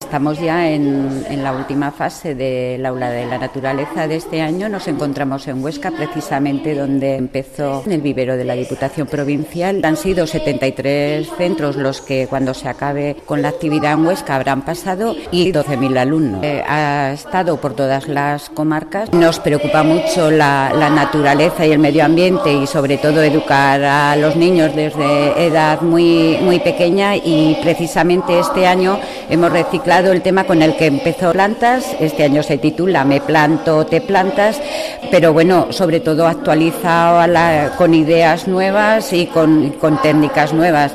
estamos ya en la última fase del Aula de la Naturaleza de este año. Nos encontramos en Huesca, precisamente donde empezó el vivero de la Diputación Provincial. Han sido 73 centros los que, cuando se acabe con la actividad en Huesca, habrán pasado, y 12.000 alumnos. Ha estado por todas las comarcas. Nos preocupa mucho la naturaleza y el medio ambiente, y sobre todo educar a los niños desde edad muy pequeña, y precisamente este año hemos reciclado el tema con el que empezó Plantas. Este año se titula Me planto, te plantas, pero bueno, sobre todo actualizado con ideas nuevas y con técnicas nuevas.